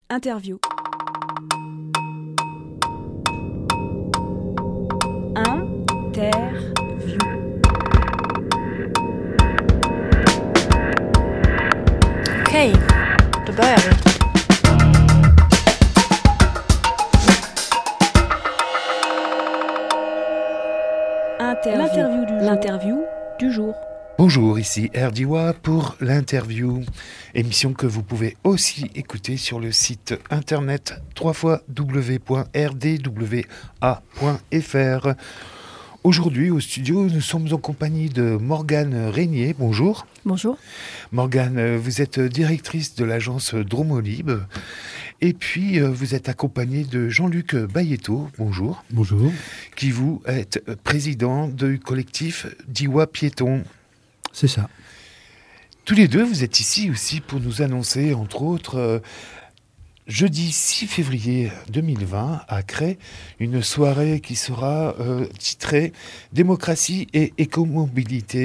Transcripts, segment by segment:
Interview. Interview. Okej, då börjar vi. L'interview du jour. Bonjour, ici Erdiwa pour l'interview, émission que vous pouvez aussi écouter sur le site internet www.rdwa.fr. Aujourd'hui au studio, nous sommes en compagnie de Morgane Régnier. Bonjour. Bonjour. Morgane, vous êtes directrice de l'agence Dromolib et puis vous êtes accompagnée de Jean-Luc Bayetto. Bonjour. Bonjour. Qui vous êtes président du collectif Diwa Piéton. C'est ça. Tous les deux, vous êtes ici aussi pour nous annoncer, entre autres, jeudi 6 février 2020, à Crest, une soirée qui sera titrée « Démocratie et écomobilité ».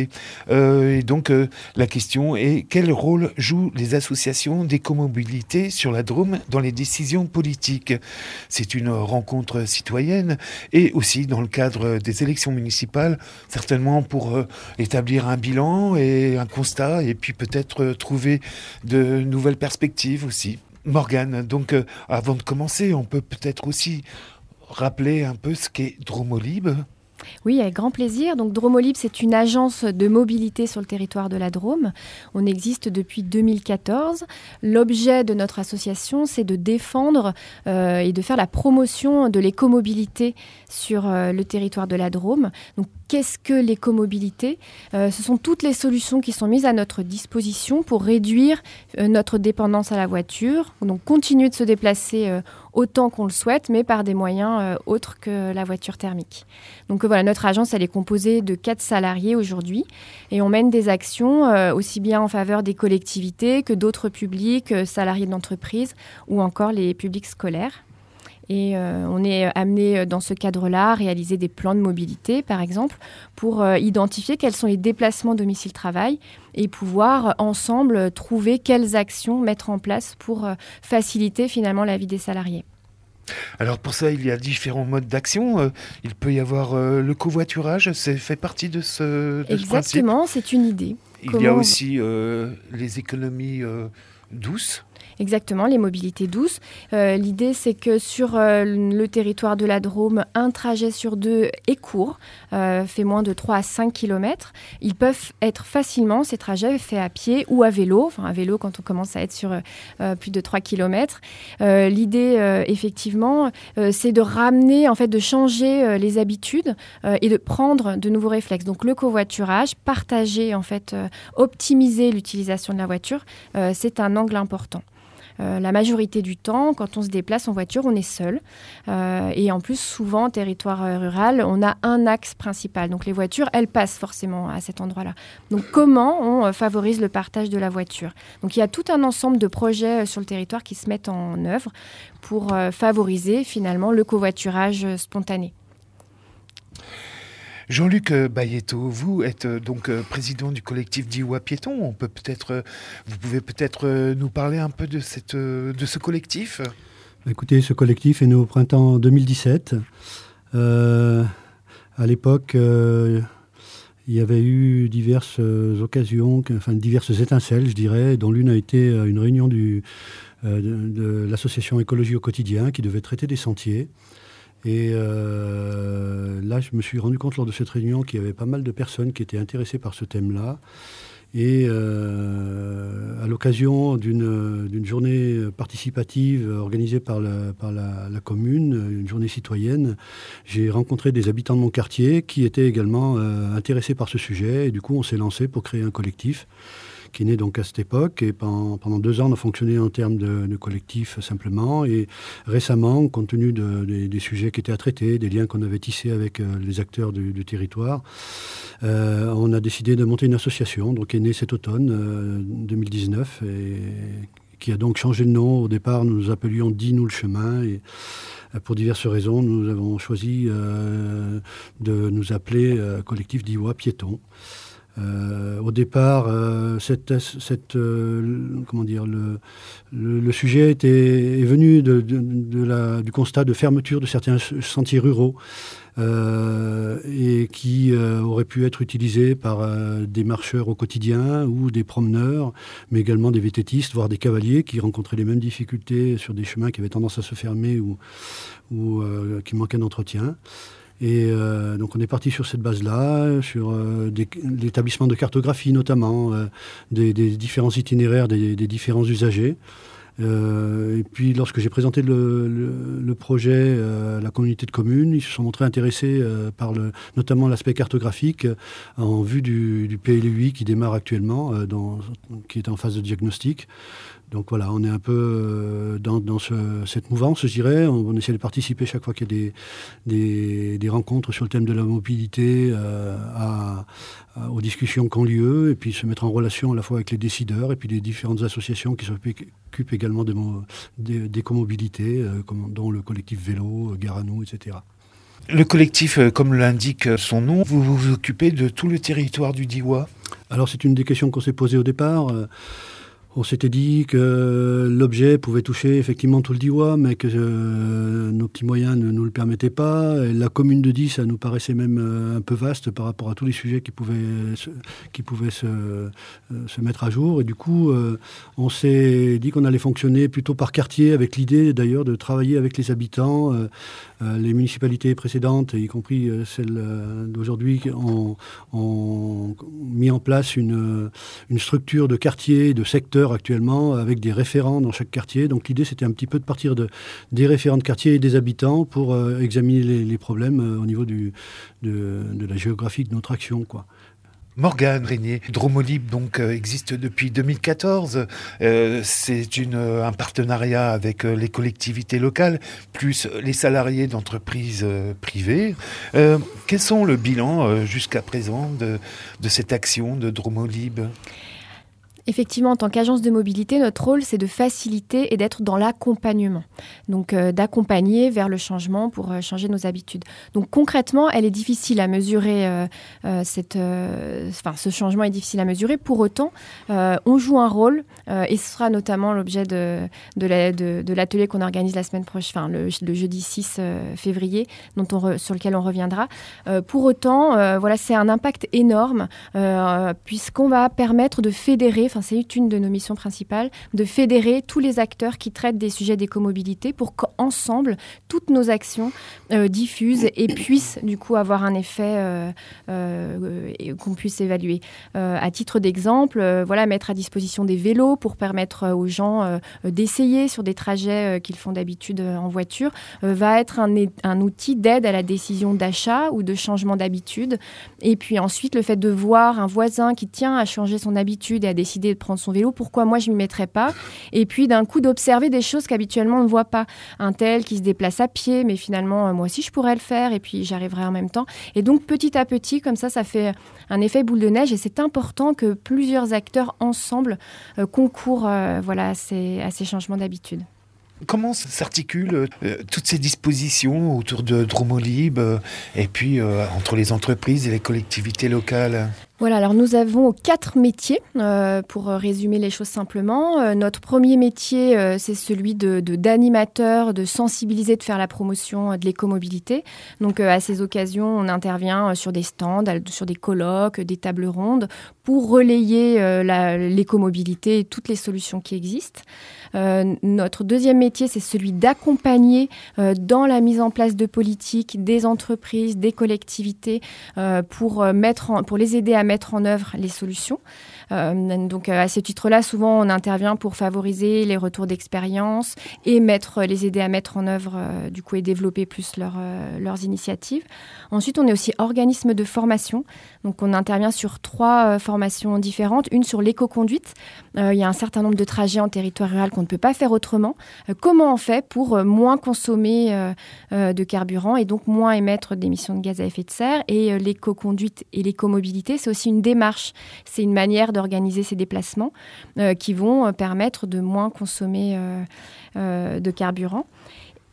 Et donc, la question est, quel rôle jouent les associations d'écomobilité sur la Drôme dans les décisions politiques ? C'est une rencontre citoyenne et aussi dans le cadre des élections municipales, certainement pour établir un bilan et un constat et puis peut-être trouver de nouvelles perspectives aussi. Morgane, donc avant de commencer, on peut peut-être aussi rappeler un peu ce qu'est Dromolib. Oui, avec grand plaisir. Donc Dromolib, c'est une agence de mobilité sur le territoire de la Drôme. On existe depuis 2014. L'objet de notre association, c'est de défendre et de faire la promotion de l'écomobilité sur le territoire de la Drôme. Donc qu'est-ce que l'écomobilité ? Ce sont toutes les solutions qui sont mises à notre disposition pour réduire notre dépendance à la voiture. Donc continuer de se déplacer autant qu'on le souhaite, mais par des moyens autres que la voiture thermique. Donc voilà, notre agence, elle est composée de 4 salariés aujourd'hui et on mène des actions aussi bien en faveur des collectivités que d'autres publics, salariés d'entreprise ou encore les publics scolaires. Et on est amené dans ce cadre-là à réaliser des plans de mobilité, par exemple, pour identifier quels sont les déplacements domicile-travail et pouvoir ensemble trouver quelles actions mettre en place pour faciliter finalement la vie des salariés. Alors pour ça, il y a différents modes d'action. Il peut y avoir le covoiturage, ça fait partie de ce principe. Exactement, c'est une idée. Il y a aussi les économies douces. Exactement, les mobilités douces. L'idée, c'est que sur le territoire de la Drôme, un trajet sur 2 est court, fait moins de 3 à 5 km. Ils peuvent être facilement, ces trajets, faits à pied ou à vélo. Enfin, à vélo, quand on commence à être sur plus de 3 km. L'idée, effectivement, c'est de ramener, en fait, de changer les habitudes et de prendre de nouveaux réflexes. Donc, le covoiturage, partager, en fait, optimiser l'utilisation de la voiture, c'est un angle important. La majorité du temps, quand on se déplace en voiture, on est seul. Et en plus, souvent, en territoire rural, on a un axe principal. Donc les voitures, elles passent forcément à cet endroit-là. Donc comment on favorise le partage de la voiture ? Donc il y a tout un ensemble de projets sur le territoire qui se mettent en œuvre pour favoriser finalement le covoiturage spontané. Jean-Luc Bayetto, vous êtes donc président du collectif Diwa Piéton. Vous pouvez peut-être nous parler un peu de ce collectif ? Écoutez, ce collectif est né au printemps 2017. À l'époque, il y avait eu diverses occasions, diverses étincelles, je dirais, dont l'une a été une réunion de l'association Écologie au quotidien qui devait traiter des sentiers. Et là, je me suis rendu compte lors de cette réunion qu'il y avait pas mal de personnes qui étaient intéressées par ce thème-là. Et à l'occasion d'une journée participative organisée par la commune, une journée citoyenne, j'ai rencontré des habitants de mon quartier qui étaient également intéressés par ce sujet. Et du coup, on s'est lancé pour créer un collectif qui est né donc à cette époque. Et pendant 2 ans, on a fonctionné en termes de collectif simplement. Et récemment, compte tenu des sujets qui étaient à traiter, des liens qu'on avait tissés avec les acteurs du territoire, on a décidé de monter une association, donc qui est née cet automne 2019, et qui a donc changé de nom. Au départ, nous nous appelions Dis-nous le chemin. Et pour diverses raisons, nous avons choisi de nous appeler collectif Diwa Piéton. Au départ, le sujet est venu du constat de fermeture de certains sentiers ruraux et qui auraient pu être utilisés par des marcheurs au quotidien ou des promeneurs, mais également des vététistes, voire des cavaliers qui rencontraient les mêmes difficultés sur des chemins qui avaient tendance à se fermer ou qui manquaient d'entretien. Et donc on est parti sur cette base-là, sur l'établissement de cartographie notamment, des différents itinéraires des différents usagers. Et puis lorsque j'ai présenté le projet à la communauté de communes, ils se sont montrés intéressés par notamment l'aspect cartographique en vue du PLUI qui démarre actuellement, qui est en phase de diagnostic. Donc voilà, on est un peu dans cette mouvance, je dirais. On essaie de participer chaque fois qu'il y a des rencontres sur le thème de la mobilité aux discussions qui ont lieu, et puis se mettre en relation à la fois avec les décideurs et puis les différentes associations qui s'occupent également d'écomobilité, dont le collectif Vélo, Gare à nous, etc. Le collectif, comme l'indique son nom, vous vous occupez de tout le territoire du Diois ? Alors c'est une des questions qu'on s'est posées au départ. On s'était dit que l'objet pouvait toucher effectivement tout le Diois, mais que nos petits moyens ne nous le permettaient pas. Et la commune de Die, ça nous paraissait même un peu vaste par rapport à tous les sujets qui pouvaient se mettre à jour. Et du coup, on s'est dit qu'on allait fonctionner plutôt par quartier, avec l'idée d'ailleurs de travailler avec les habitants. Les municipalités précédentes, y compris celles d'aujourd'hui, ont mis en place une structure de quartier, de secteur actuellement, avec des référents dans chaque quartier. Donc l'idée, c'était un petit peu de partir des référents de quartier et des habitants pour examiner les problèmes au niveau de la géographie de notre action, quoi. Morgane Régnier, Dromolib donc existe depuis 2014. C'est un partenariat avec les collectivités locales, plus les salariés d'entreprises privées. Quels sont le bilan jusqu'à présent de cette action de Dromolib ? Effectivement, en tant qu'agence de mobilité, notre rôle, c'est de faciliter et d'être dans l'accompagnement. Donc, d'accompagner vers le changement pour changer nos habitudes. Donc, concrètement, elle est difficile à mesurer. Ce changement est difficile à mesurer. Pour autant, on joue un rôle et ce sera notamment l'objet de l'atelier qu'on organise la semaine prochaine, le jeudi 6 février, sur lequel on reviendra. Pour autant, c'est un impact énorme puisqu'on va permettre de fédérer. C'est une de nos missions principales, de fédérer tous les acteurs qui traitent des sujets d'écomobilité pour qu'ensemble, toutes nos actions diffusent et puissent du coup avoir un effet qu'on puisse évaluer. À titre d'exemple, mettre à disposition des vélos pour permettre aux gens d'essayer sur des trajets qu'ils font d'habitude en voiture va être un outil d'aide à la décision d'achat ou de changement d'habitude. Et puis ensuite, le fait de voir un voisin qui tient à changer son habitude et à décider de prendre son vélo, pourquoi moi je ne m'y mettrais pas ? Et puis d'un coup d'observer des choses qu'habituellement on ne voit pas. Un tel qui se déplace à pied, mais finalement moi aussi je pourrais le faire et puis j'arriverai en même temps. Et donc petit à petit, comme ça fait un effet boule de neige et c'est important que plusieurs acteurs ensemble concourent à ces changements d'habitude. Comment s'articulent toutes ces dispositions autour de Dromolib et puis entre les entreprises et les collectivités locales ? Voilà, alors nous avons 4 métiers, pour résumer les choses simplement. Notre premier métier, c'est celui d'animateur, de sensibiliser, de faire la promotion de l'écomobilité. Donc à ces occasions, on intervient sur des stands, sur des colloques, des tables rondes, pour relayer l'écomobilité et toutes les solutions qui existent. Notre deuxième métier, c'est celui d'accompagner dans la mise en place de politiques des entreprises, des collectivités, pour les aider à mettre en œuvre les solutions. Donc à ce titre-là, souvent on intervient pour favoriser les retours d'expérience et les aider à mettre en œuvre et développer plus leurs initiatives. Ensuite, on est aussi organisme de formation. Donc on intervient sur 3 formations différentes. Une sur l'éco-conduite. Il y a un certain nombre de trajets en territoire rural qu'on ne peut pas faire autrement. Comment on fait pour moins consommer de carburant et donc moins émettre d'émissions de gaz à effet de serre ? Et l'éco-conduite et l'écomobilité, c'est aussi une démarche. C'est une manière d'organiser ces déplacements qui vont permettre de moins consommer de carburant.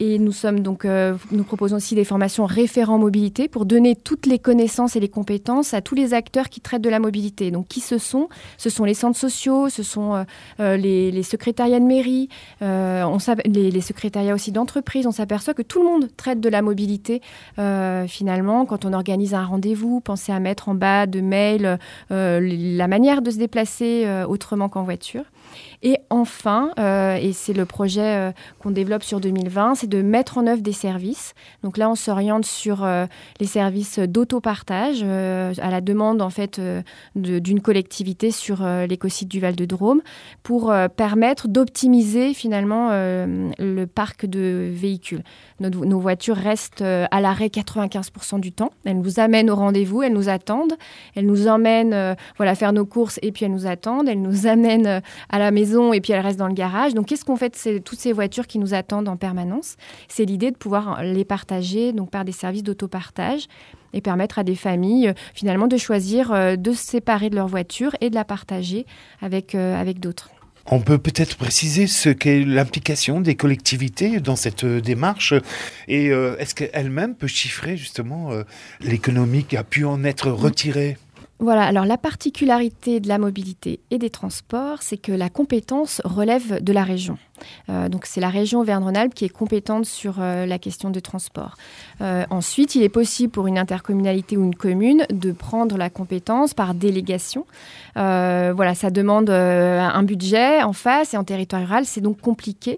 Et nous proposons aussi des formations référents mobilité pour donner toutes les connaissances et les compétences à tous les acteurs qui traitent de la mobilité. Donc, qui ce sont les centres sociaux, ce sont les secrétariats de mairie, les secrétariats aussi d'entreprise. On s'aperçoit que tout le monde traite de la mobilité. Finalement, quand on organise un rendez-vous, pensez à mettre en bas de mail la manière de se déplacer autrement qu'en voiture. Et enfin, et c'est le projet qu'on développe sur 2020, c'est de mettre en œuvre des services. Donc là, on s'oriente sur les services d'autopartage à la demande en fait d'une collectivité sur l'écosite du Val-de-Drôme pour permettre d'optimiser finalement le parc de véhicules. Nos voitures restent à l'arrêt 95% du temps. Elles nous amènent au rendez-vous, elles nous attendent, elles nous emmènent faire nos courses et puis elles nous attendent, elles nous amènent à la maison et puis elles restent dans le garage. Donc qu'est-ce qu'on fait de toutes ces voitures qui nous attendent en permanence ? C'est l'idée de pouvoir les partager donc par des services d'autopartage et permettre à des familles finalement de choisir de se séparer de leur voiture et de la partager avec d'autres. On peut peut-être préciser ce qu'est l'implication des collectivités dans cette démarche et est-ce qu'elle-même peut chiffrer justement l'économie qui a pu en être retirée ? Voilà, alors la particularité de la mobilité et des transports, c'est que la compétence relève de la région. Donc c'est la région Auvergne-Rhône-Alpes qui est compétente sur la question de transport. Ensuite, il est possible pour une intercommunalité ou une commune de prendre la compétence par délégation. Ça demande un budget en face et en territoire rural, c'est donc compliqué.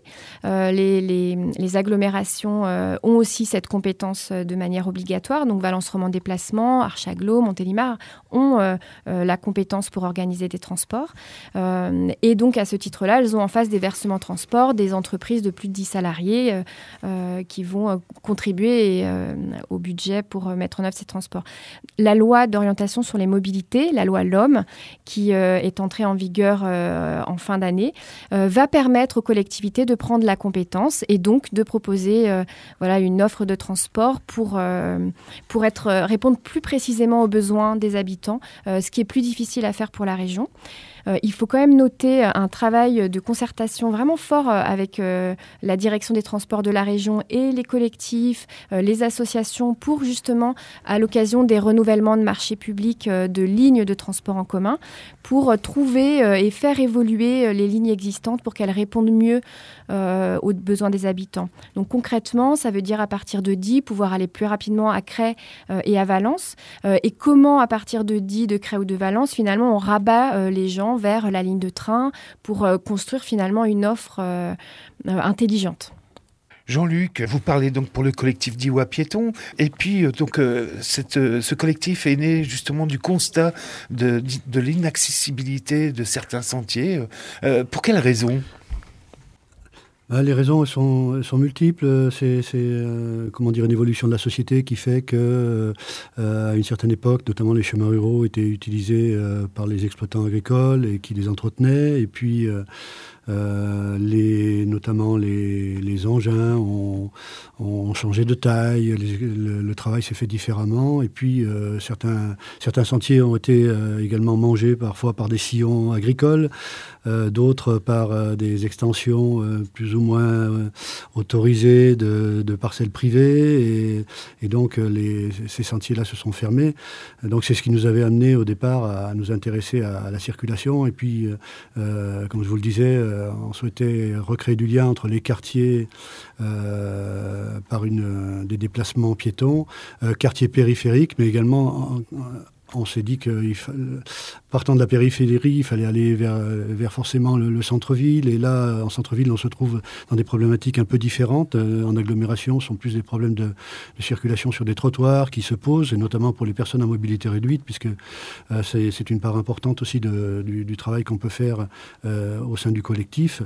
Les agglomérations ont aussi cette compétence de manière obligatoire. Donc Valence Romand Déplacement, Archaglo, Montélimar ont la compétence pour organiser des transports. Et donc à ce titre-là, elles ont en face des versements transports, des entreprises de plus de 10 salariés qui vont contribuer au budget pour mettre en œuvre ces transports. La loi d'orientation sur les mobilités, la loi LOM, qui est entrée en vigueur en fin d'année, va permettre aux collectivités de prendre la compétence et donc de proposer une offre de transport pour répondre plus précisément aux besoins des habitants, ce qui est plus difficile à faire pour la région. Il faut quand même noter un travail de concertation vraiment fort avec la direction des transports de la région et les collectifs, les associations pour justement, à l'occasion des renouvellements de marchés publics de lignes de transport en commun, pour trouver et faire évoluer les lignes existantes pour qu'elles répondent mieux aux besoins des habitants. Donc concrètement, ça veut dire à partir de Die, pouvoir aller plus rapidement à Crest et à Valence. Et comment à partir de Die, de Crest ou de Valence, finalement on rabat les gens vers la ligne de train pour construire finalement une offre intelligente. Jean-Luc, vous parlez donc pour le collectif Diois Piétons, et puis ce collectif est né justement du constat de l'inaccessibilité de certains sentiers. Pour quelles raisons ? Les raisons sont multiples. C'est une évolution de la société qui fait que à une certaine époque, notamment les chemins ruraux étaient utilisés par les exploitants agricoles et qui les entretenaient. Et puis notamment les engins ont changé de taille, le travail s'est fait différemment. Et puis certains sentiers ont été également mangés parfois par des sillons agricoles, d'autres par des extensions plus ou moins autorisées de parcelles privées. Et donc ces sentiers-là se sont fermés. Donc c'est ce qui nous avait amené au départ à nous intéresser à la circulation. Et puis, comme je vous le disais, on souhaitait recréer du lien entre les quartiers par des déplacements piétons, quartiers périphériques, mais également on s'est dit que partant de la périphérie, il fallait aller vers forcément le centre-ville. Et là, en centre-ville, on se trouve dans des problématiques un peu différentes. En agglomération, ce sont plus des problèmes de circulation sur des trottoirs qui se posent, et notamment pour les personnes à mobilité réduite, puisque c'est une part importante aussi du travail qu'on peut faire au sein du collectif.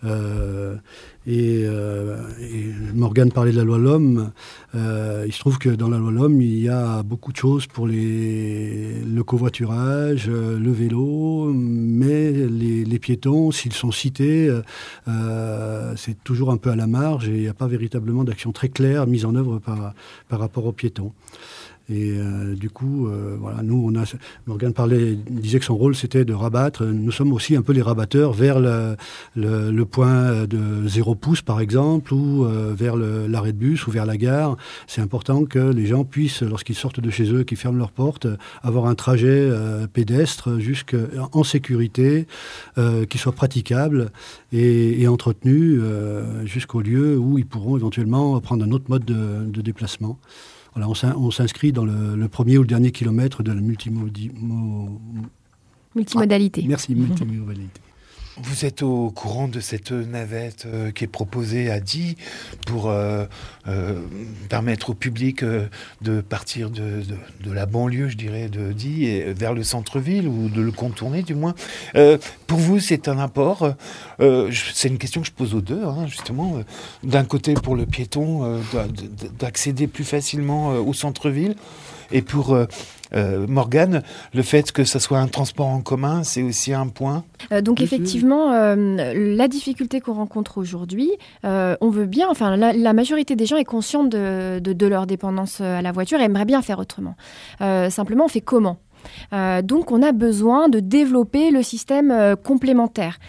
Et Morgane parlait de la loi LOM. Il se trouve que dans la loi LOM, il y a beaucoup de choses pour le covoiturage, le vélo, mais les piétons, s'ils sont cités, c'est toujours un peu à la marge et il n'y a pas véritablement d'action très claire mise en œuvre par rapport aux piétons. Et du coup, voilà, nous, Morgane disait que son rôle, c'était de rabattre. Nous sommes aussi un peu les rabatteurs vers le point de 0 pouce, par exemple, ou vers l'arrêt de bus, ou vers la gare. C'est important que les gens puissent, lorsqu'ils sortent de chez eux, qu'ils ferment leurs portes, avoir un trajet pédestre en sécurité, qui soit praticable et entretenu jusqu'au lieu où ils pourront éventuellement prendre un autre mode de déplacement. Voilà, on s'inscrit dans le premier ou le dernier kilomètre de la multimodalité. Merci, multimodalité. Vous êtes au courant de cette navette qui est proposée à Die pour permettre au public de partir de la banlieue, je dirais, de Die et vers le centre-ville, ou de le contourner du moins. Pour vous, c'est un apport. C'est une question que je pose aux deux, justement. D'un côté, pour le piéton, d'accéder plus facilement au centre-ville, et pour Morgane, le fait que ça soit un transport en commun, c'est aussi un point. Donc effectivement, la difficulté qu'on rencontre aujourd'hui, on veut bien, enfin la majorité des gens est consciente de leur dépendance à la voiture et aimerait bien faire autrement. Simplement, on fait comment ? Donc, on a besoin de développer le système complémentaire.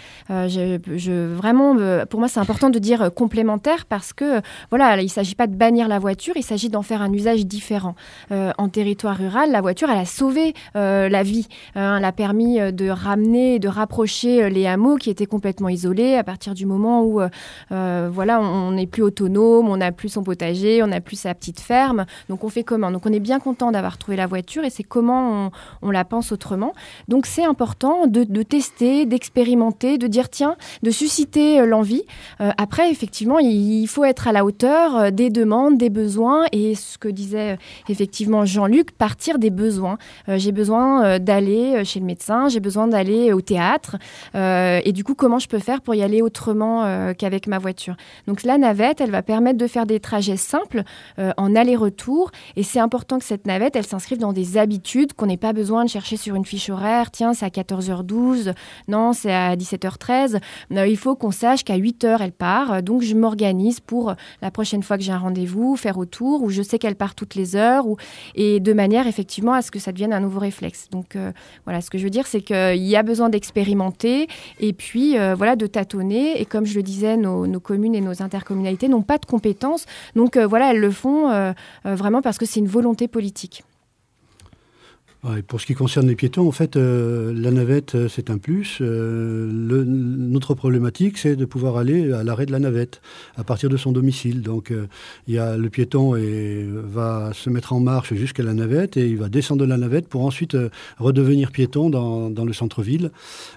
Vraiment, pour moi, c'est important de dire complémentaire parce que, voilà, il ne s'agit pas de bannir la voiture, il s'agit d'en faire un usage différent. En territoire rural, la voiture, elle a sauvé la vie. Elle a permis de ramener, de rapprocher les hameaux qui étaient complètement isolés à partir du moment où, voilà, on n'est plus autonome, on n'a plus son potager, on n'a plus sa petite ferme. Donc, on fait comment ? Donc, on est bien content d'avoir trouvé la voiture et c'est comment on la pense autrement. Donc, c'est important de tester, d'expérimenter, de dire tiens, de susciter l'envie. Après, effectivement, il faut être à la hauteur des demandes, des besoins et ce que disait effectivement Jean-Luc, partir des besoins. J'ai besoin d'aller chez le médecin, j'ai besoin d'aller au théâtre et du coup, comment je peux faire pour y aller autrement qu'avec ma voiture ? Donc, la navette, elle va permettre de faire des trajets simples en aller-retour et c'est important que cette navette, elle s'inscrive dans des habitudes qu'on n'ait pas besoin de chercher sur une fiche horaire. Tiens, c'est à 14h12. Non, c'est à 17h13. Il faut qu'on sache qu'à 8h, elle part. Donc, je m'organise pour la prochaine fois que j'ai un rendez-vous, faire autour, ou je sais qu'elle part toutes les heures, et de manière, effectivement, à ce que ça devienne un nouveau réflexe. Donc, voilà, ce que je veux dire, c'est qu'il y a besoin d'expérimenter et puis, voilà, de tâtonner. Et comme je le disais, nos communes et nos intercommunalités n'ont pas de compétences. Donc, voilà, elles le font vraiment parce que c'est une volonté politique. Ouais, pour ce qui concerne les piétons, en fait, la navette, c'est un plus. Notre problématique, c'est de pouvoir aller à l'arrêt de la navette, à partir de son domicile. Donc, le piéton va se mettre en marche jusqu'à la navette et il va descendre de la navette pour ensuite redevenir piéton dans le centre-ville.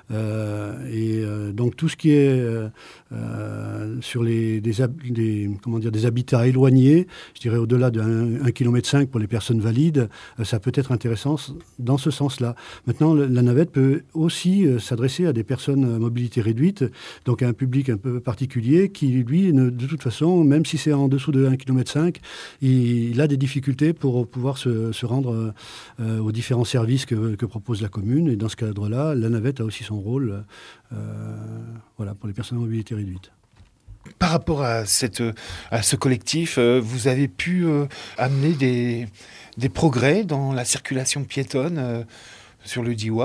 Donc, tout ce qui est sur des habitats éloignés, je dirais au-delà de 1,5 km pour les personnes valides, ça peut être intéressant dans ce sens-là. Maintenant, la navette peut aussi s'adresser à des personnes à mobilité réduite, donc à un public un peu particulier qui, lui, de toute façon, même si c'est en dessous de 1,5 km, il a des difficultés pour pouvoir se rendre aux différents services que propose la commune. Et dans ce cadre-là, la navette a aussi son rôle voilà, pour les personnes à mobilité réduite. Par rapport à ce collectif, vous avez pu amener des progrès dans la circulation piétonne sur le Diois ?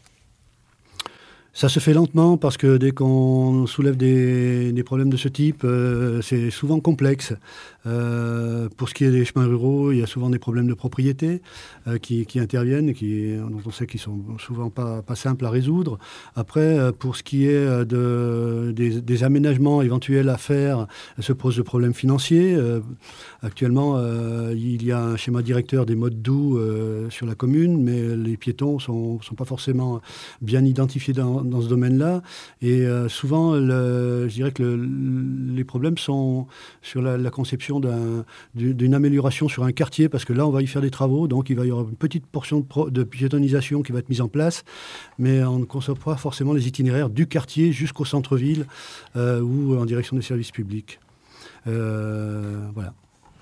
Ça se fait lentement parce que dès qu'on soulève des problèmes de ce type, c'est souvent complexe. Pour ce qui est des chemins ruraux, il y a souvent des problèmes de propriété qui interviennent, dont on sait qu'ils sont souvent pas simples à résoudre. Après, pour ce qui est des aménagements éventuels à faire, se posent des problèmes financiers. Actuellement, il y a un schéma directeur des modes doux sur la commune, mais les piétons sont pas forcément bien identifiés dans ce domaine-là. Et souvent, je dirais que les problèmes sont sur la conception d'une amélioration sur un quartier, parce que là, on va y faire des travaux, donc il va y avoir une petite portion de piétonisation qui va être mise en place, mais on ne conçoit pas forcément les itinéraires du quartier jusqu'au centre-ville ou en direction des services publics. Voilà.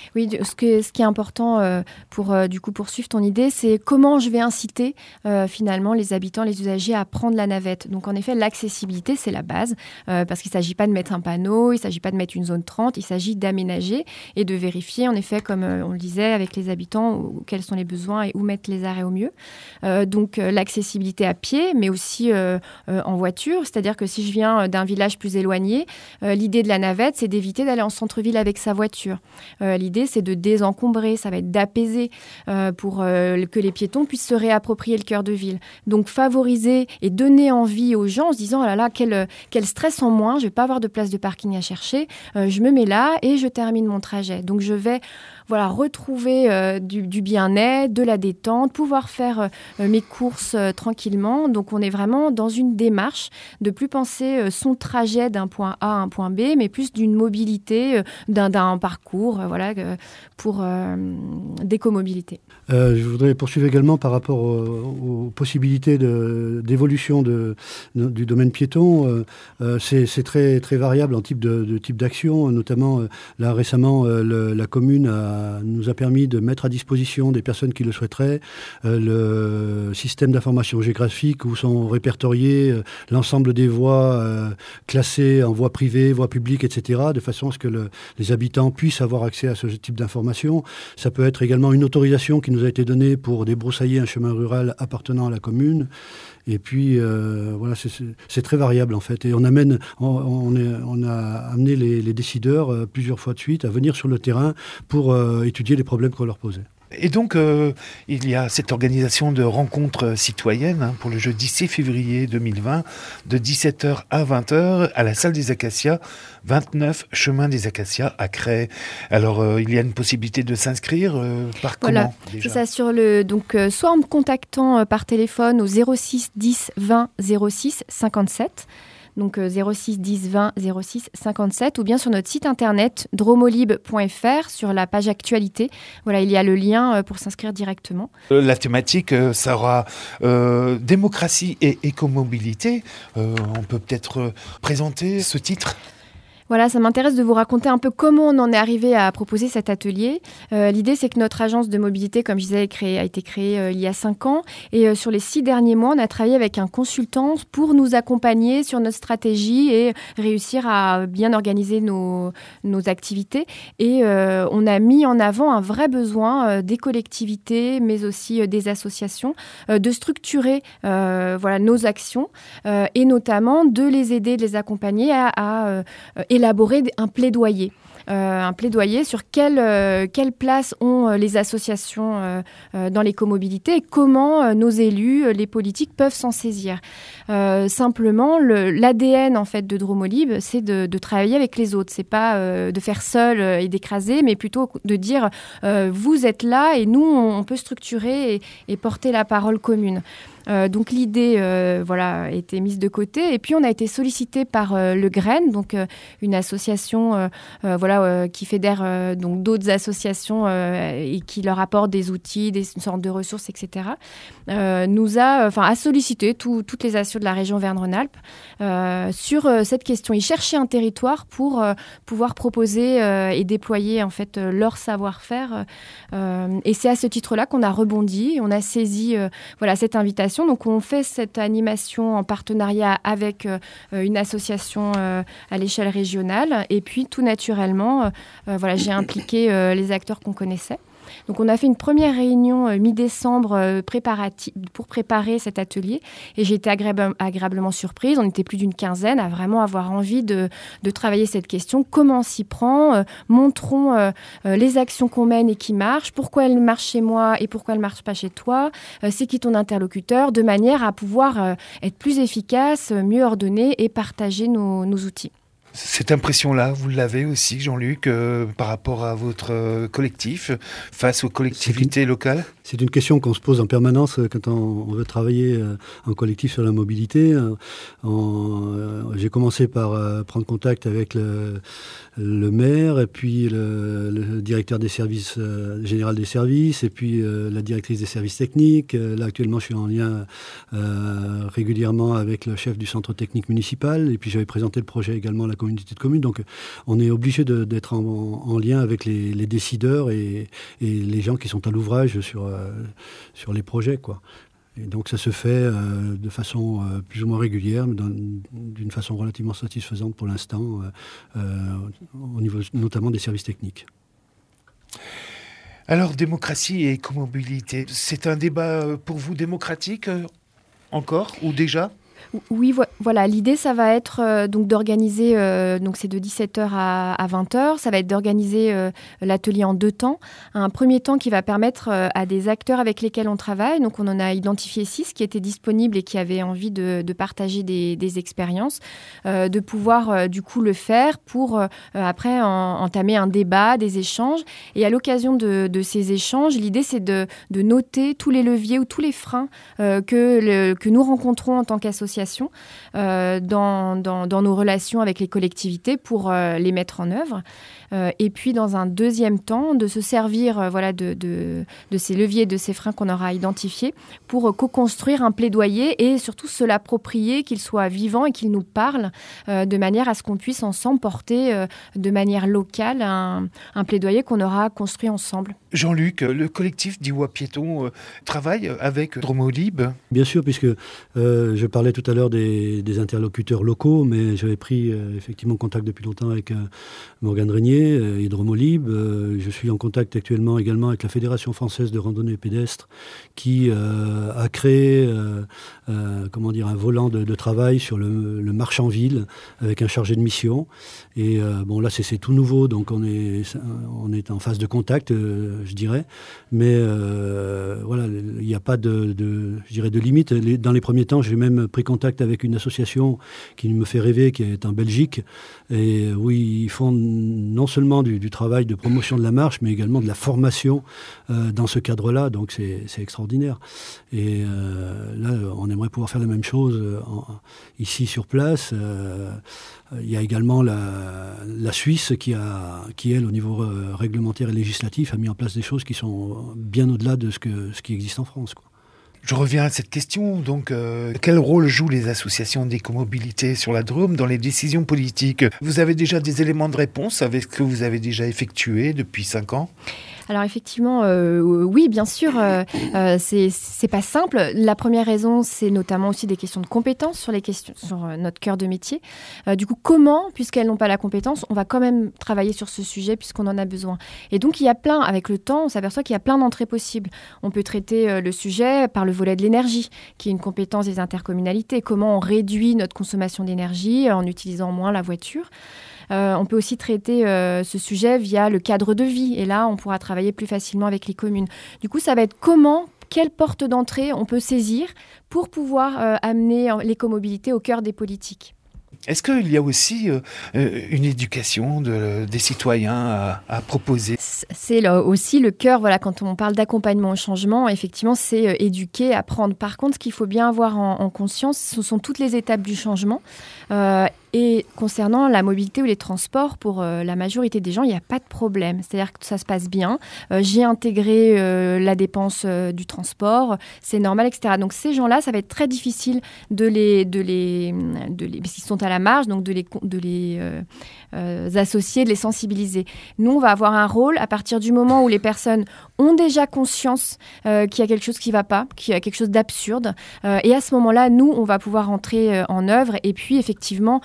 Oui, ce qui est important pour du coup poursuivre ton idée, c'est comment je vais inciter finalement les habitants, les usagers à prendre la navette. Donc en effet, l'accessibilité, c'est la base, parce qu'il ne s'agit pas de mettre un panneau, il ne s'agit pas de mettre une zone 30, il s'agit d'aménager et de vérifier, en effet, comme on le disait, avec les habitants, quels sont les besoins et où mettre les arrêts au mieux. Donc l'accessibilité à pied, mais aussi en voiture, c'est-à-dire que si je viens d'un village plus éloigné, l'idée de la navette, c'est d'éviter d'aller en centre-ville avec sa voiture. L'idée, c'est de désencombrer, ça va être d'apaiser pour que les piétons puissent se réapproprier le cœur de ville. Donc favoriser et donner envie aux gens en se disant « Oh là là, quel stress en moins, je ne vais pas avoir de place de parking à chercher, je me mets là et je termine mon trajet. » Donc je vais retrouver du bien-être, de la détente, pouvoir faire mes courses tranquillement. Donc on est vraiment dans une démarche de plus penser son trajet d'un point A à un point B, mais plus d'une mobilité, d'un parcours pour d'écomobilité. Je voudrais poursuivre également par rapport aux possibilités d'évolution du domaine piéton. C'est très, très variable en type d'action. Notamment, là récemment, la commune nous a permis de mettre à disposition des personnes qui le souhaiteraient le système d'information géographique où sont répertoriées l'ensemble des voies classées en voies privées, voies publiques, etc., de façon à ce que les habitants puissent avoir accès à ce type d'information. Ça peut être également une autorisation qui nous a été donnée pour débroussailler un chemin rural appartenant à la commune. Et puis, c'est très variable, en fait. Et on a amené les décideurs plusieurs fois de suite à venir sur le terrain pour étudier les problèmes qu'on leur posait. Et donc, il y a cette organisation de rencontres citoyennes pour le jeudi 6 février 2020, de 17h à 20h, à la salle des Acacias, 29 chemin des Acacias à Crest. Alors, il y a une possibilité de s'inscrire par comment déjà ? C'est ça, soit en me contactant par téléphone au 06 10 20 06 57. Donc 06 10 20 06 57, ou bien sur notre site internet dromolib.fr sur la page actualité. Voilà, il y a le lien pour s'inscrire directement. La thématique sera démocratie et écomobilité. On peut peut-être présenter ce titre ? Voilà, ça m'intéresse de vous raconter un peu comment on en est arrivé à proposer cet atelier. L'idée, c'est que notre agence de mobilité, comme je disais, a été créée il y a 5 ans. Et sur les 6 derniers mois, on a travaillé avec un consultant pour nous accompagner sur notre stratégie et réussir à bien organiser nos activités. Et on a mis en avant un vrai besoin des collectivités, mais aussi des associations, de structurer nos actions et notamment de les aider, de les accompagner à élaborer un plaidoyer. Sur quelle place ont les associations dans l'écomobilité et comment nos élus, les politiques peuvent s'en saisir. Simplement, l'ADN en fait de Dromolib, c'est de travailler avec les autres. C'est pas de faire seul et d'écraser, mais plutôt de dire vous êtes là et nous on peut structurer et porter la parole commune. Donc l'idée a été mise de côté et puis on a été sollicité par le GREN, donc une association qui fédère donc d'autres associations et qui leur apporte des outils, une sorte de ressources, etc. A sollicité toutes les assos de la région Auvergne-Rhône-Alpes sur cette question. Ils cherchaient un territoire pour pouvoir proposer et déployer en fait leur savoir-faire. Et c'est à ce titre-là qu'on a rebondi, on a saisi cette invitation. Donc on fait cette animation en partenariat avec une association à l'échelle régionale et puis tout naturellement j'ai impliqué les acteurs qu'on connaissait. Donc on a fait une première réunion mi-décembre pour préparer cet atelier et j'ai été agréablement surprise. On était plus d'une quinzaine à vraiment avoir envie de travailler cette question. Comment on s'y prend ? Montrons les actions qu'on mène et qui marchent. Pourquoi elles marchent chez moi et pourquoi elles ne marchent pas chez toi ? C'est qui ton interlocuteur ? De manière à pouvoir être plus efficace, mieux ordonné et partager nos outils. Cette impression-là, vous l'avez aussi, Jean-Luc, par rapport à votre collectif, face aux collectivités locales ? C'est une question qu'on se pose en permanence quand on veut travailler en collectif sur la mobilité. J'ai commencé par prendre contact avec le maire et puis le directeur des services général des services et puis la directrice des services techniques. Là actuellement je suis en lien régulièrement avec le chef du centre technique municipal et puis j'avais présenté le projet également à la communauté de communes. Donc on est obligé d'être en lien avec les décideurs et les gens qui sont à l'ouvrage sur les projets, quoi. Et donc ça se fait de façon plus ou moins régulière, mais d'une façon relativement satisfaisante pour l'instant, au niveau notamment des services techniques. Alors, démocratie et écomobilité, c'est un débat pour vous démocratique encore ou déjà ? Oui, voilà. L'idée, ça va être donc d'organiser, donc c'est de 17h à 20h. Ça va être d'organiser l'atelier en 2 temps. Un premier temps qui va permettre à des acteurs avec lesquels on travaille, donc on en a identifié 6 qui étaient disponibles et qui avaient envie de partager des expériences, de pouvoir du coup le faire pour après entamer un débat, des échanges. Et à l'occasion de ces échanges, l'idée, c'est de noter tous les leviers ou tous les freins que nous rencontrons en tant qu'association dans nos relations avec les collectivités pour les mettre en œuvre. Et puis, dans un deuxième temps, de se servir de ces leviers, de ces freins qu'on aura identifiés pour co-construire un plaidoyer et surtout se l'approprier, qu'il soit vivant et qu'il nous parle de manière à ce qu'on puisse ensemble porter de manière locale un plaidoyer qu'on aura construit ensemble. Jean-Luc, le collectif d'Iwa Piéton travaille avec Dromolib ? Bien sûr, puisque je parlais tout à l'heure des interlocuteurs locaux, mais j'avais pris effectivement contact depuis longtemps avec Morgane Régnier et Dromolib. Je suis en contact actuellement également avec la Fédération française de randonnée pédestre qui a créé un volant de travail sur le Marchanville avec un chargé de mission. Et là c'est tout nouveau, donc on est en phase de contact, je dirais. Mais il n'y a pas de limite. Dans les premiers temps, j'ai même pris contact avec une association qui me fait rêver, qui est en Belgique. Et oui, ils font non seulement du travail de promotion de la marche, mais également de la formation dans ce cadre-là. Donc c'est extraordinaire. Et là, on aimerait pouvoir faire la même chose ici sur place. Il y a également la Suisse qui, elle, au niveau réglementaire et législatif, a mis en place des choses qui sont bien au-delà de ce qui existe en France, quoi. Je reviens à cette question. Donc, quel rôle jouent les associations d'écomobilité sur la Drôme dans les décisions politiques ? Vous avez déjà des éléments de réponse avec ce que vous avez déjà effectué depuis 5 ans ? Alors effectivement, oui, bien sûr, c'est pas simple. La première raison, c'est notamment aussi des questions de compétences sur notre cœur de métier. Du coup, comment, puisqu'elles n'ont pas la compétence, on va quand même travailler sur ce sujet puisqu'on en a besoin. Et donc, avec le temps, on s'aperçoit qu'il y a plein d'entrées possibles. On peut traiter le sujet par le volet de l'énergie, qui est une compétence des intercommunalités. Comment on réduit notre consommation d'énergie en utilisant moins la voiture. On peut aussi traiter ce sujet via le cadre de vie. Et là, on pourra travailler plus facilement avec les communes. Du coup, ça va être quelle porte d'entrée on peut saisir pour pouvoir amener l'écomobilité au cœur des politiques. Est-ce qu'il y a aussi une éducation des citoyens à proposer ? C'est là aussi le cœur, quand on parle d'accompagnement au changement, effectivement, c'est éduquer, apprendre. Par contre, ce qu'il faut bien avoir en conscience, ce sont toutes les étapes du changement. Et concernant la mobilité ou les transports, pour la majorité des gens, il n'y a pas de problème. C'est-à-dire que ça se passe bien. J'ai intégré la dépense du transport, c'est normal, etc. Donc ces gens-là, ça va être très difficile parce qu'ils sont à la marge, donc de les associer, de les sensibiliser. Nous, on va avoir un rôle à partir du moment où les personnes ont déjà conscience qu'il y a quelque chose qui ne va pas, qu'il y a quelque chose d'absurde. Et à ce moment-là, nous, on va pouvoir entrer en œuvre et puis effectivement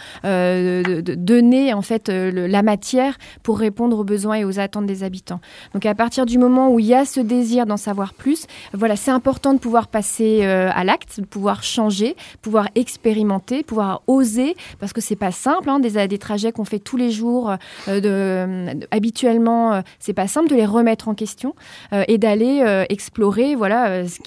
donner en fait la matière pour répondre aux besoins et aux attentes des habitants. Donc à partir du moment où il y a ce désir d'en savoir plus, c'est important de pouvoir passer à l'acte, de pouvoir changer, pouvoir expérimenter, pouvoir oser, parce que c'est pas simple, des trajets qu'on fait tous les jours, habituellement, c'est pas simple de les remettre en question et d'aller explorer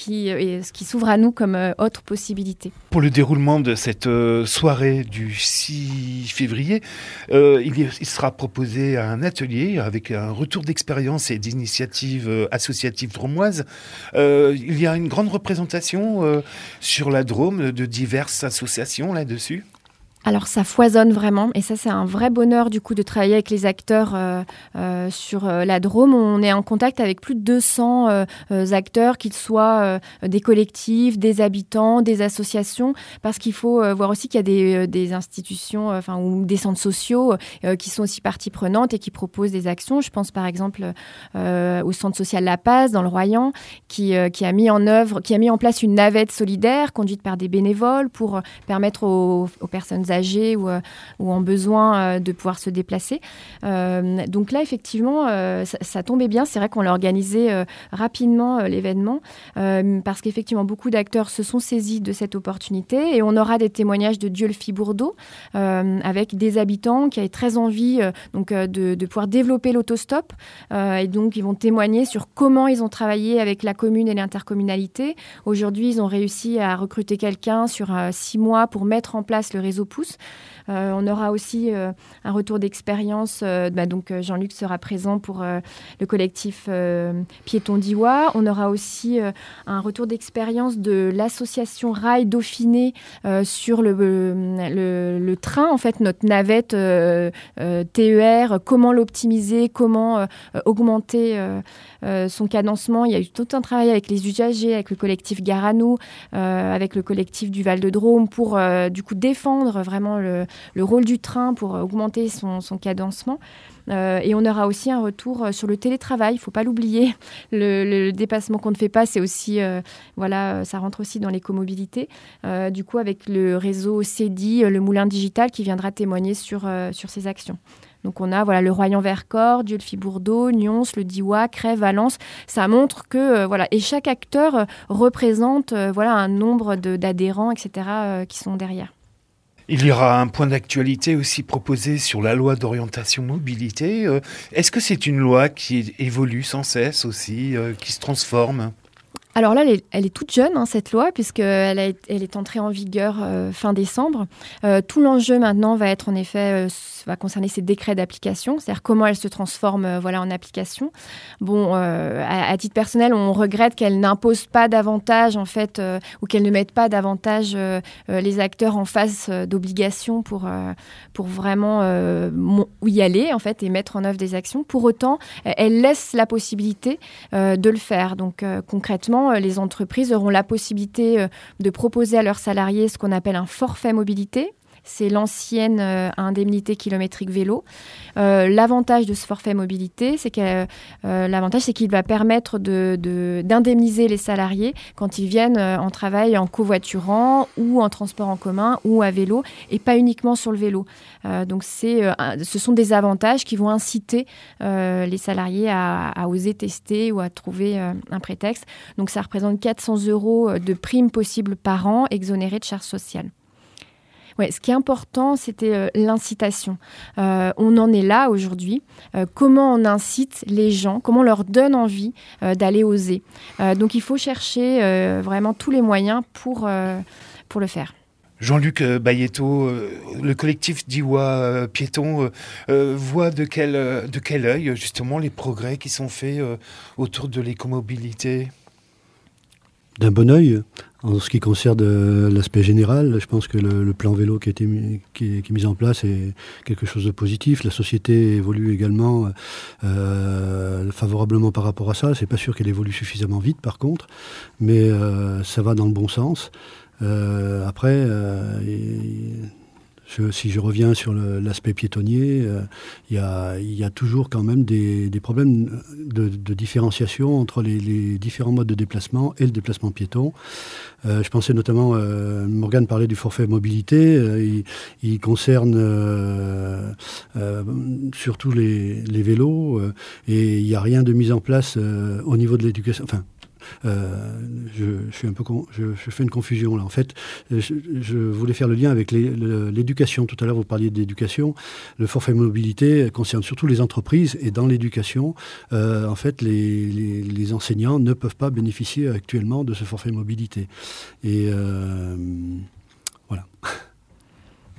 ce qui s'ouvre à nous comme autre possibilité. Pour le déroulement de cette soirée du 6 6 février, il sera proposé un atelier avec un retour d'expérience et d'initiatives associatives dromoises. Il y a une grande représentation sur la Drôme de diverses associations là-dessus. Alors ça foisonne vraiment et ça c'est un vrai bonheur du coup de travailler avec les acteurs sur la Drôme. On est en contact avec plus de 200 acteurs, qu'ils soient des collectifs, des habitants, des associations, parce qu'il faut voir aussi qu'il y a des institutions ou des centres sociaux qui sont aussi partie prenante et qui proposent des actions. Je pense par exemple au centre social La Paz dans le Royan qui a mis en place une navette solidaire conduite par des bénévoles pour permettre aux personnes âgés ou en besoin de pouvoir se déplacer. Donc là, effectivement, ça tombait bien. C'est vrai qu'on l'a organisé rapidement, l'événement, parce qu'effectivement, beaucoup d'acteurs se sont saisis de cette opportunité et on aura des témoignages de Dieulefit-Bourdeaux avec des habitants qui avaient très envie de pouvoir développer l'autostop. Et donc, ils vont témoigner sur comment ils ont travaillé avec la commune et l'intercommunalité. Aujourd'hui, ils ont réussi à recruter quelqu'un sur 6 mois pour mettre en place le réseau Pouce. On aura aussi un retour d'expérience. Donc Jean-Luc sera présent pour le collectif Piétons d'Iwa. On aura aussi un retour d'expérience de l'association Rail Dauphiné sur le train, en fait, notre navette TER, comment l'optimiser, comment augmenter son cadencement. Il y a eu tout un travail avec les usagers, avec le collectif Gare à nous, avec le collectif du Val-de-Drôme pour du coup défendre vraiment le rôle du train pour augmenter son cadencement. Et on aura aussi un retour sur le télétravail, il ne faut pas l'oublier. Le dépassement qu'on ne fait pas, c'est aussi, ça rentre aussi dans l'écomobilité. Du coup, avec le réseau CEDI, le moulin digital, qui viendra témoigner sur ces actions. Donc on a le Royan-Vercors, Dieulefit-Bourdeaux, Nyons, le Diois, Crèves, Valence. Ça montre que et chaque acteur représente un nombre d'adhérents, etc. Qui sont derrière. Il y aura un point d'actualité aussi proposé sur la loi d'orientation mobilité. Est-ce que c'est une loi qui évolue sans cesse aussi, qui se transforme ? Alors là, elle est toute jeune, cette loi, puisqu'elle est entrée en vigueur fin décembre. Tout l'enjeu maintenant va être en effet, va concerner ces décrets d'application, c'est-à-dire comment elle se transforme en application. Bon, à titre personnel, on regrette qu'elle n'impose pas davantage, en fait, ou qu'elle ne mette pas davantage les acteurs en face d'obligations pour vraiment y aller, en fait, et mettre en œuvre des actions. Pour autant, elle laisse la possibilité de le faire. Donc, concrètement, les entreprises auront la possibilité de proposer à leurs salariés ce qu'on appelle un forfait mobilité. C'est l'ancienne indemnité kilométrique vélo. L'avantage de ce forfait mobilité, c'est qu'il va permettre d'indemniser les salariés quand ils viennent en travail en covoiturant ou en transport en commun ou à vélo, et pas uniquement sur le vélo. Donc ce sont des avantages qui vont inciter les salariés à oser tester ou à trouver un prétexte. Donc ça représente 400 € de primes possibles par an, exonérées de charges sociales. Ouais, ce qui est important, c'était l'incitation. On en est là aujourd'hui. Comment on incite les gens, comment on leur donne envie d'aller oser. Donc il faut chercher vraiment tous les moyens pour le faire. Jean-Luc Bayetto, le collectif d'Iwa Piétons voit de quel œil justement les progrès qui sont faits autour de l'écomobilité ? D'un bon œil. En ce qui concerne l'aspect général, je pense que le plan vélo qui est mis en place est quelque chose de positif. La société évolue également favorablement par rapport à ça. C'est pas sûr qu'elle évolue suffisamment vite, par contre, mais ça va dans le bon sens. Après, si je reviens sur l'aspect piétonnier, il y a toujours quand même des problèmes de différenciation entre les différents modes de déplacement et le déplacement piéton. Je pensais notamment, Morgane parlait du forfait mobilité, il concerne surtout les vélos, et il n'y a rien de mis en place au niveau de l'éducation. Enfin, je fais une confusion là. En fait, je voulais faire le lien avec l'éducation. Tout à l'heure, vous parliez d'éducation. Le forfait mobilité concerne surtout les entreprises, et dans l'éducation, en fait, les enseignants ne peuvent pas bénéficier actuellement de ce forfait mobilité. Et voilà.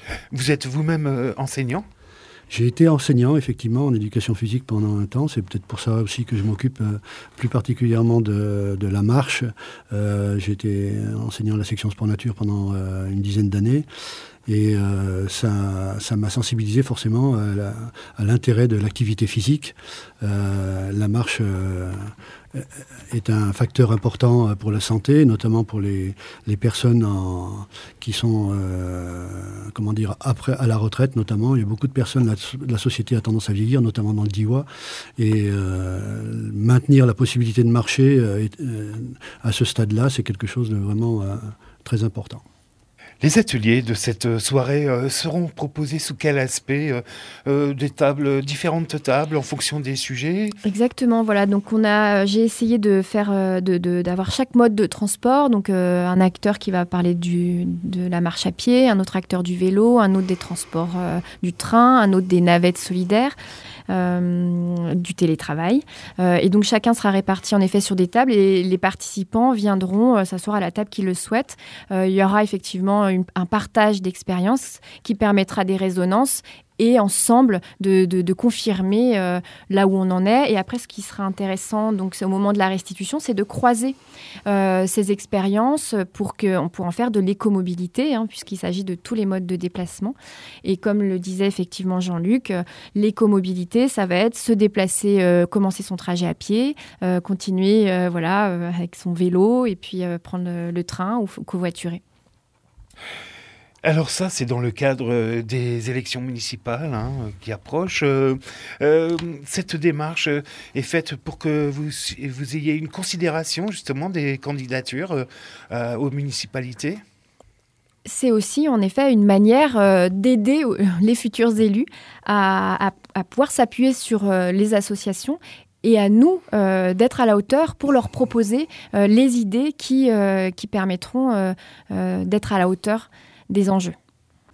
Vous êtes vous-même enseignant ? J'ai été enseignant, effectivement, en éducation physique pendant un temps. C'est peut-être pour ça aussi que je m'occupe plus particulièrement de la marche. J'ai été enseignant à la section sport nature pendant une dizaine d'années. Et ça m'a sensibilisé forcément à l'intérêt de l'activité physique. La marche est un facteur important pour la santé, notamment pour les personnes qui sont après à la retraite notamment. Il y a beaucoup de personnes, la société a tendance à vieillir, notamment dans le Diois, et maintenir la possibilité de marcher à ce stade-là, c'est quelque chose de vraiment très important. Les ateliers de cette soirée seront proposés sous quel aspect ? Des tables, différentes tables en fonction des sujets ? Exactement, voilà. Donc j'ai essayé de faire, d'avoir chaque mode de transport. Donc un acteur qui va parler de la marche à pied, un autre acteur du vélo, un autre des transports du train, un autre des navettes solidaires. Du télétravail. Et donc chacun sera réparti en effet sur des tables et les participants viendront s'asseoir à la table qu'ils le souhaitent. Il y aura effectivement un partage d'expériences qui permettra des résonances et ensemble de confirmer là où on en est. Et après, ce qui sera intéressant, donc c'est au moment de la restitution, c'est de croiser ces expériences pour en faire de l'écomobilité, puisqu'il s'agit de tous les modes de déplacement. Et comme le disait effectivement Jean-Luc, l'écomobilité, ça va être se déplacer, commencer son trajet à pied, continuer avec son vélo et puis prendre le train ou covoiturer. Alors ça, c'est dans le cadre des élections municipales qui approchent. Cette démarche est faite pour que vous ayez une considération justement des candidatures aux municipalités. C'est aussi en effet une manière d'aider les futurs élus à pouvoir s'appuyer sur les associations et à nous d'être à la hauteur pour leur proposer les idées qui permettront d'être à la hauteur des enjeux. Jean-Luc ?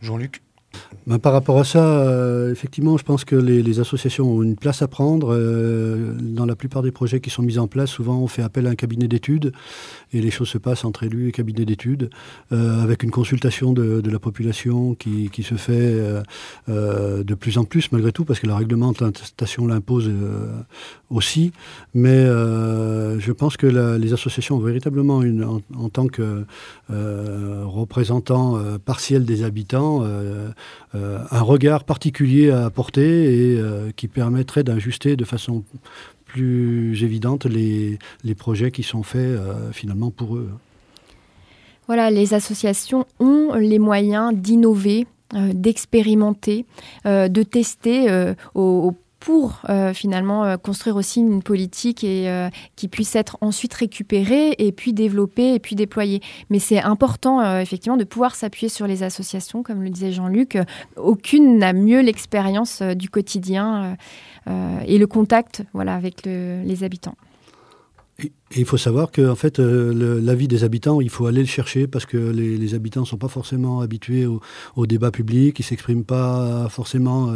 Par rapport à ça, effectivement, je pense que les associations ont une place à prendre. Dans la plupart des projets qui sont mis en place, souvent on fait appel à un cabinet d'études et les choses se passent entre élus et cabinet d'études avec une consultation de la population qui se fait de plus en plus malgré tout parce que la réglementation l'impose aussi. Mais je pense que les associations ont véritablement en tant que représentants partiels des habitants un regard particulier à apporter et qui permettrait d'ajuster de façon plus évidente les projets qui sont faits finalement pour eux. Voilà, les associations ont les moyens d'innover, d'expérimenter, de tester pour finalement construire aussi une politique et qui puisse être ensuite récupérée et puis développée et puis déployée. Mais c'est important effectivement de pouvoir s'appuyer sur les associations, comme le disait Jean-Luc. Aucune n'a mieux l'expérience du quotidien et le contact avec les habitants. Et il faut savoir que en fait, l'avis des habitants, il faut aller le chercher parce que les habitants ne sont pas forcément habitués au débat public, ils ne s'expriment pas forcément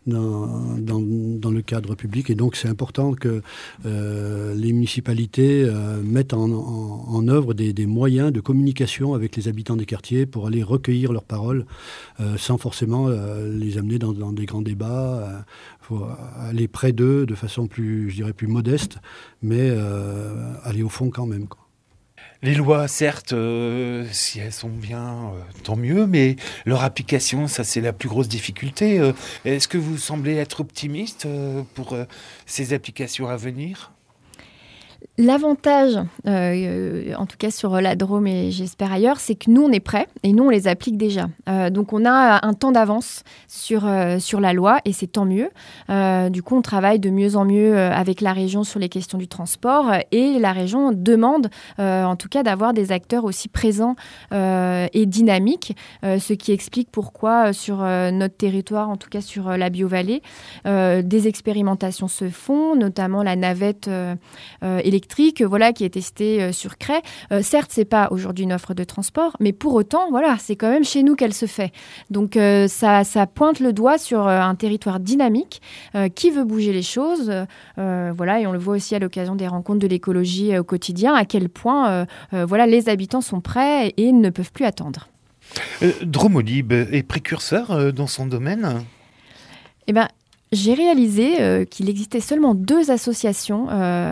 dans le cadre public. Et donc, c'est important que les municipalités mettent en œuvre des moyens de communication avec les habitants des quartiers pour aller recueillir leurs paroles sans forcément les amener dans des grands débats. Faut aller près d'eux de façon plus modeste, mais aller au fond quand même, quoi. Les lois, certes, si elles sont bien, tant mieux, mais leur application, ça c'est la plus grosse difficulté. Est-ce que vous semblez être optimiste pour ces applications à venir ? L'avantage, en tout cas sur la Drôme et j'espère ailleurs, c'est que nous, on est prêts et nous, on les applique déjà. Donc, on a un temps d'avance sur la loi et c'est tant mieux. Du coup, on travaille de mieux en mieux avec la région sur les questions du transport et la région demande, en tout cas, d'avoir des acteurs aussi présents et dynamiques, ce qui explique pourquoi sur notre territoire, en tout cas sur la Biovallée, des expérimentations se font, notamment la navette électrique, qui est testée sur Cray. Certes, c'est pas aujourd'hui une offre de transport, mais pour autant, c'est quand même chez nous qu'elle se fait. Donc, ça pointe le doigt sur un territoire dynamique qui veut bouger les choses. Et on le voit aussi à l'occasion des rencontres de l'écologie au quotidien, à quel point les habitants sont prêts et ne peuvent plus attendre. Dromolib est précurseur dans son domaine? Eh ben, j'ai réalisé qu'il existait seulement 2 associations,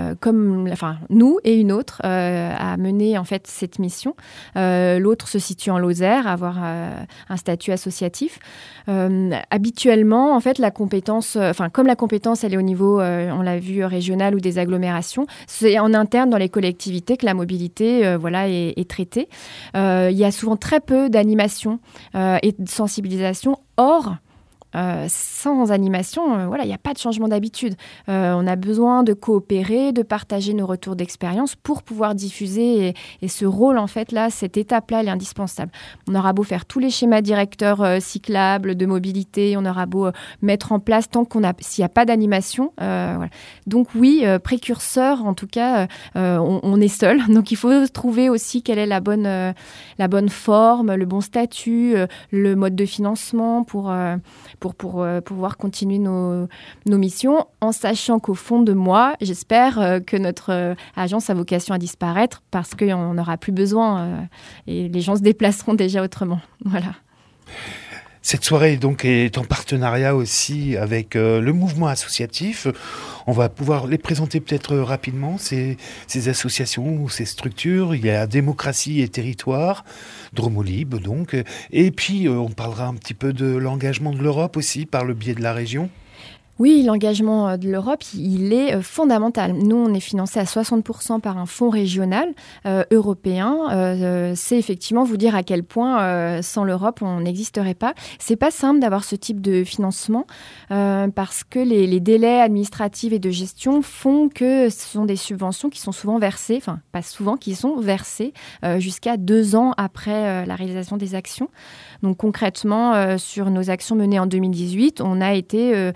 nous et une autre, à mener en fait cette mission. L'autre se situe en Lozère, à avoir un statut associatif. Habituellement, en fait, comme la compétence, elle est au niveau, on l'a vu, régional ou des agglomérations, c'est en interne dans les collectivités que la mobilité, est traitée. Il y a souvent très peu d'animation et de sensibilisation. Or, sans animation, il n'y a pas de changement d'habitude. On a besoin de coopérer, de partager nos retours d'expérience pour pouvoir diffuser. Et ce rôle, en fait, là, cette étape-là, elle est indispensable. On aura beau faire tous les schémas directeurs cyclables, de mobilité, on aura beau mettre en place s'il n'y a pas d'animation. Voilà. Donc oui, précurseur, en tout cas, on est seul. Donc il faut trouver aussi quelle est la bonne forme, le bon statut, le mode de financement pour pouvoir continuer nos missions, en sachant qu'au fond de moi, j'espère que notre agence a vocation à disparaître parce qu'on n'aura plus besoin et les gens se déplaceront déjà autrement. Voilà. Cette soirée donc est en partenariat aussi avec le mouvement associatif. On va pouvoir les présenter peut-être rapidement, ces associations ou ces structures. Il y a Démocratie et Territoire, Dromolib donc. Et puis on parlera un petit peu de l'engagement de l'Europe aussi par le biais de la région. Oui, l'engagement de l'Europe, il est fondamental. Nous, on est financé à 60% par un fonds régional européen. C'est effectivement vous dire à quel point, sans l'Europe, on n'existerait pas. C'est pas simple d'avoir ce type de financement parce que les délais administratifs et de gestion font que ce sont des subventions qui sont souvent versées, enfin pas souvent, qui sont versées jusqu'à 2 ans après la réalisation des actions. Donc concrètement, sur nos actions menées en 2018, on a été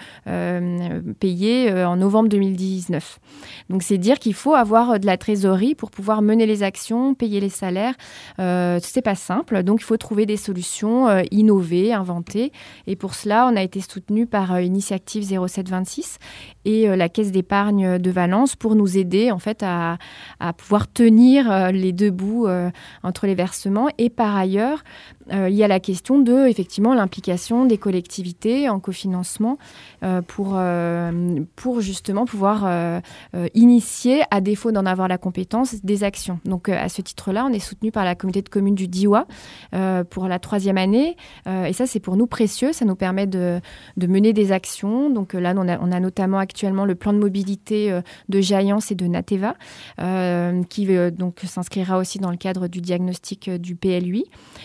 payé en novembre 2019. Donc c'est dire qu'il faut avoir de la trésorerie pour pouvoir mener les actions, payer les salaires. C'est pas simple, donc il faut trouver des solutions, innover, inventer. Et pour cela, on a été soutenu par Initiative 0726 et la Caisse d'épargne de Valence pour nous aider en fait à pouvoir tenir les 2 bouts entre les versements. Et par ailleurs, il y a la question de effectivement l'implication des collectivités en cofinancement pour justement pouvoir initier, à défaut d'en avoir la compétence, des actions. Donc à ce titre-là, on est soutenu par la communauté de communes du Diois pour la 3e année. Et ça, c'est pour nous précieux. Ça nous permet de mener des actions. Donc là, on a notamment actuellement le plan de mobilité de Jaillance et de Nateva qui donc s'inscrira aussi dans le cadre du diagnostic du PLUI.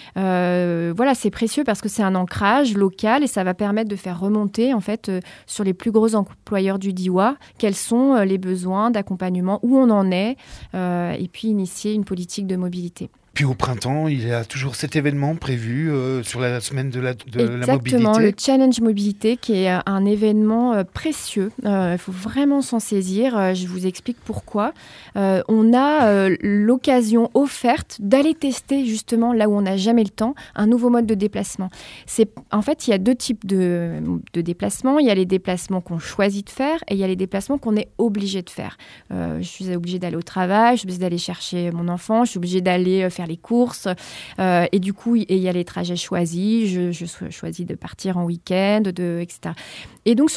Voilà, c'est précieux parce que c'est un ancrage local et ça va permettre de faire remonter en fait sur les plus gros employeurs du Diois quels sont les besoins d'accompagnement, où on en est et puis initier une politique de mobilité. Puis au printemps, il y a toujours cet événement prévu sur la semaine de la mobilité. Exactement, le Challenge Mobilité qui est un événement précieux. Il faut vraiment s'en saisir. Je vous explique pourquoi. On a l'occasion offerte d'aller tester justement là où on n'a jamais le temps, un nouveau mode de déplacement. En fait, il y a 2 types de déplacements. Il y a les déplacements qu'on choisit de faire et il y a les déplacements qu'on est obligé de faire. Je suis obligée d'aller au travail, je suis obligée d'aller chercher mon enfant, je suis obligée d'aller faire les courses et du coup il y a les trajets choisis, je choisis de partir en week-end, etc. Et donc sur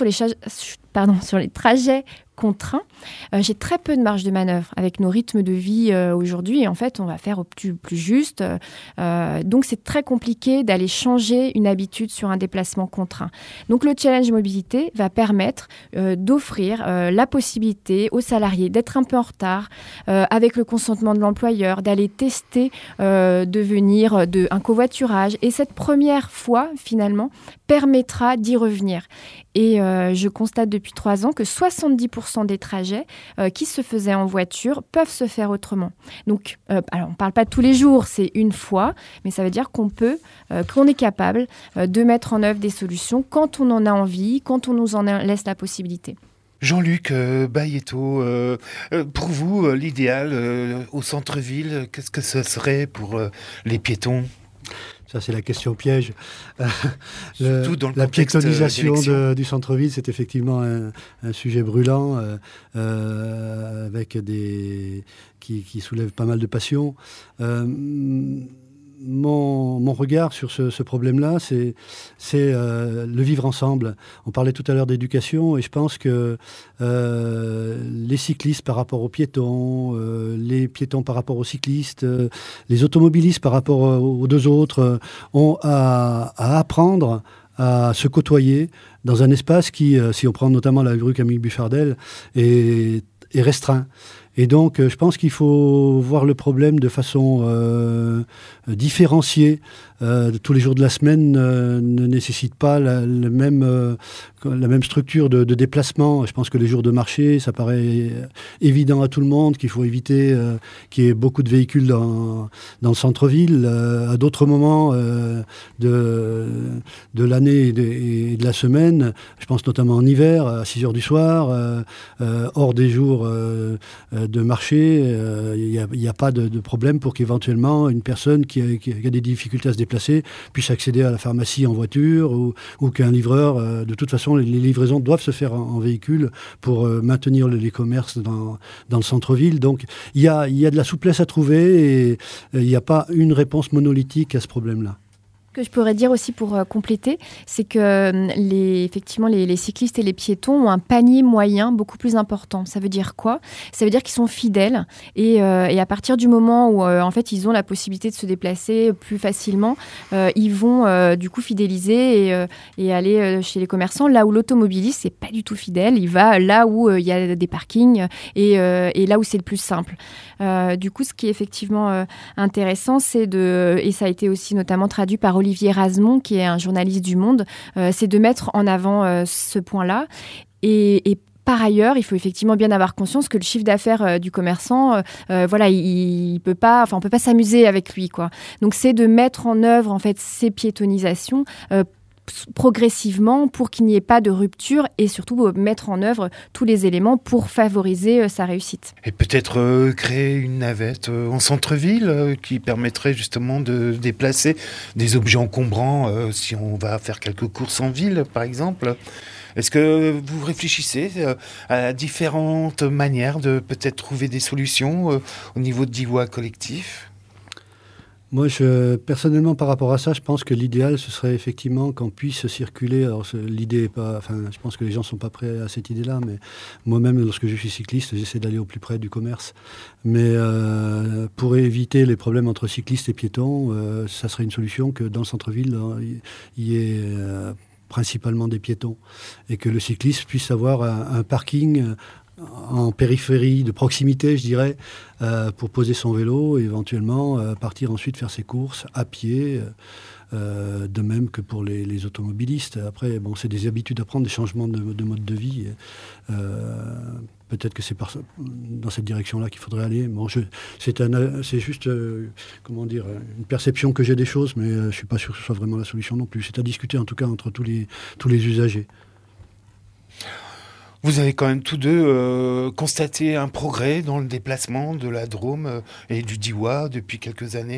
les trajets contraints, j'ai très peu de marge de manœuvre avec nos rythmes de vie aujourd'hui. Et en fait, on va faire au plus juste. Donc, c'est très compliqué d'aller changer une habitude sur un déplacement contraint. Donc, le Challenge Mobilité va permettre d'offrir la possibilité aux salariés d'être un peu en retard avec le consentement de l'employeur, d'aller tester, de venir un covoiturage. Et cette première fois, finalement, permettra d'y revenir. Et je constate depuis 3 ans que 70% des trajets qui se faisaient en voiture peuvent se faire autrement. Donc, alors on ne parle pas tous les jours, c'est une fois, mais ça veut dire qu'on est capable de mettre en œuvre des solutions quand on en a envie, quand on nous en laisse la possibilité. Jean-Luc Bayetto, pour vous, l'idéal au centre-ville, qu'est-ce que ce serait pour les piétons ? Ça, c'est la question piège. La piétonisation du centre-ville, c'est effectivement un sujet brûlant avec qui soulève pas mal de passion. mon regard sur ce problème-là, c'est le vivre ensemble. On parlait tout à l'heure d'éducation et je pense que les cyclistes par rapport aux piétons, les piétons par rapport aux cyclistes, les automobilistes par rapport aux deux autres ont à apprendre à se côtoyer dans un espace qui, si on prend notamment la rue Camille Buffardel, est restreint. Et donc, je pense qu'il faut voir le problème de façon différenciée. Tous les jours de la semaine ne nécessitent pas la même structure de déplacement. Je pense que les jours de marché, ça paraît évident à tout le monde qu'il faut éviter qu'il y ait beaucoup de véhicules dans le centre-ville. À d'autres moments de l'année et de la semaine, je pense notamment en hiver, à 6 heures du soir, hors des jours de marché, il n'y a pas de problème pour qu'éventuellement une personne qui a des difficultés à se déplacer puisse accéder à la pharmacie en voiture ou qu'un livreur, de toute façon les livraisons doivent se faire en véhicule pour maintenir les commerces dans le centre-ville. Donc il y a de la souplesse à trouver et il n'y a pas une réponse monolithique à ce problème-là. Que je pourrais dire aussi pour compléter, c'est que effectivement les cyclistes et les piétons ont un panier moyen beaucoup plus important. Ça veut dire quoi ? Ça veut dire qu'ils sont fidèles et à partir du moment où en fait ils ont la possibilité de se déplacer plus facilement, ils vont du coup fidéliser et aller chez les commerçants. Là où l'automobiliste c'est pas du tout fidèle, il va là où il y a des parkings et là où c'est le plus simple. Du coup, ce qui est effectivement intéressant, c'est et ça a été aussi notamment traduit par Olivier Razemont, qui est un journaliste du Monde, c'est de mettre en avant ce point-là. Et par ailleurs, il faut effectivement bien avoir conscience que le chiffre d'affaires du commerçant, on peut pas s'amuser avec lui, quoi. Donc, c'est de mettre en œuvre en fait ces piétonisations progressivement pour qu'il n'y ait pas de rupture et surtout mettre en œuvre tous les éléments pour favoriser sa réussite. Et peut-être créer une navette en centre-ville qui permettrait justement de déplacer des objets encombrants si on va faire quelques courses en ville, par exemple. Est-ce que vous réfléchissez à différentes manières de peut-être trouver des solutions au niveau de DIWA collectif ? Moi, personnellement, par rapport à ça, je pense que l'idéal, ce serait effectivement qu'on puisse circuler. Alors, l'idée est pas... Enfin, je pense que les gens ne sont pas prêts à cette idée-là, mais moi-même, lorsque je suis cycliste, j'essaie d'aller au plus près du commerce. Mais pour éviter les problèmes entre cyclistes et piétons, ça serait une solution que dans le centre-ville, il y ait principalement des piétons et que le cycliste puisse avoir un parking en périphérie, de proximité, je dirais, pour poser son vélo et éventuellement partir ensuite faire ses courses à pied, de même que pour les automobilistes. Après, bon, c'est des habitudes à prendre, des changements de mode de vie. Peut-être que c'est dans cette direction-là qu'il faudrait aller. Bon, c'est juste, une perception que j'ai des choses, mais je ne suis pas sûr que ce soit vraiment la solution non plus. C'est à discuter en tout cas entre tous les usagers. Vous avez quand même tous deux constaté un progrès dans le déplacement de la Drôme et du DIWA depuis quelques années ?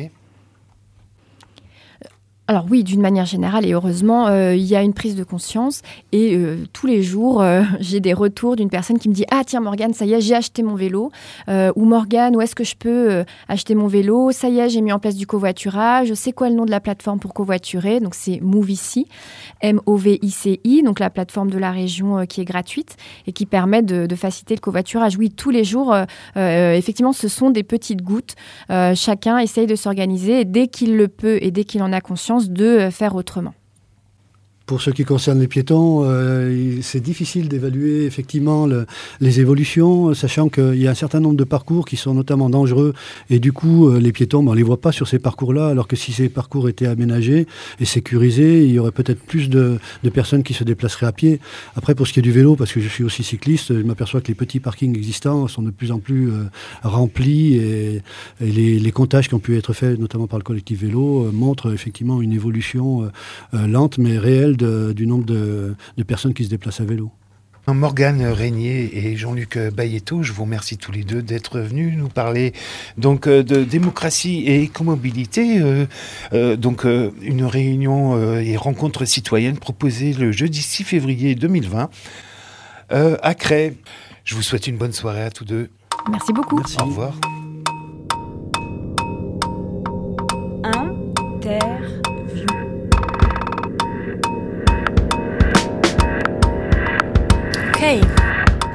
Alors oui, d'une manière générale et heureusement, il y a une prise de conscience et tous les jours, j'ai des retours d'une personne qui me dit « Ah tiens Morgane, ça y est, j'ai acheté mon vélo » ou « Morgane, où est-ce que je peux acheter mon vélo ? Ça y est, j'ai mis en place du covoiturage. C'est quoi le nom de la plateforme pour covoiturer ?» Donc c'est Movici, M-O-V-I-C-I, donc la plateforme de la région qui est gratuite et qui permet de faciliter le covoiturage. Oui, tous les jours, effectivement, ce sont des petites gouttes. Chacun essaye de s'organiser et dès qu'il le peut et dès qu'il en a conscience, de faire autrement. Pour ce qui concerne les piétons, c'est difficile d'évaluer effectivement les évolutions, sachant qu'il y a un certain nombre de parcours qui sont notamment dangereux et du coup les piétons, on ne les voit pas sur ces parcours-là, alors que si ces parcours étaient aménagés et sécurisés, il y aurait peut-être plus de personnes qui se déplaceraient à pied. Après, pour ce qui est du vélo, parce que je suis aussi cycliste, je m'aperçois que les petits parkings existants sont de plus en plus remplis et les comptages qui ont pu être faits, notamment par le collectif vélo, montrent effectivement une évolution lente mais réelle du nombre de personnes qui se déplacent à vélo. Morgane Régnier et Jean-Luc Bayetto, je vous remercie tous les deux d'être venus nous parler donc de démocratie et écomobilité. Une réunion et rencontre citoyenne proposée le jeudi 6 février 2020 à Cray. Je vous souhaite une bonne soirée à tous deux. Merci beaucoup. Merci. Au revoir. 1,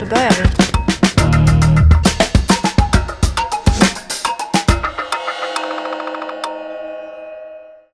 då börjar vi.